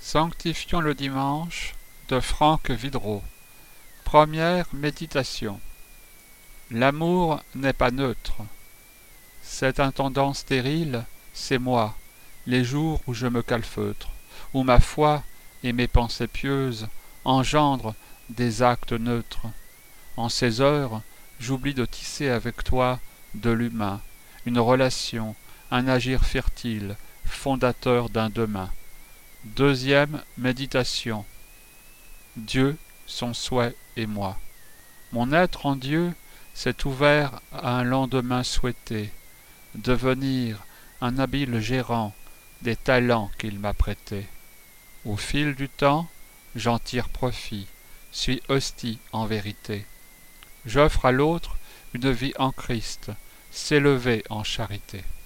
Sanctifions le dimanche de Franck Vidreau. Première méditation. L'amour n'est pas neutre. Cet intendant stérile, c'est moi, les jours où je me calfeutre, où ma foi et mes pensées pieuses engendrent des actes neutres. En ces heures, j'oublie de tisser avec toi de l'humain, une relation, un agir fertile, fondateur d'un demain. Deuxième méditation. Dieu, son souhait et moi. Mon être en Dieu s'est ouvert à un lendemain souhaité, devenir un habile gérant des talents qu'il m'a prêtés. Au fil du temps, j'en tire profit, suis hostie en vérité. J'offre à l'autre une vie en Christ, s'élever en charité.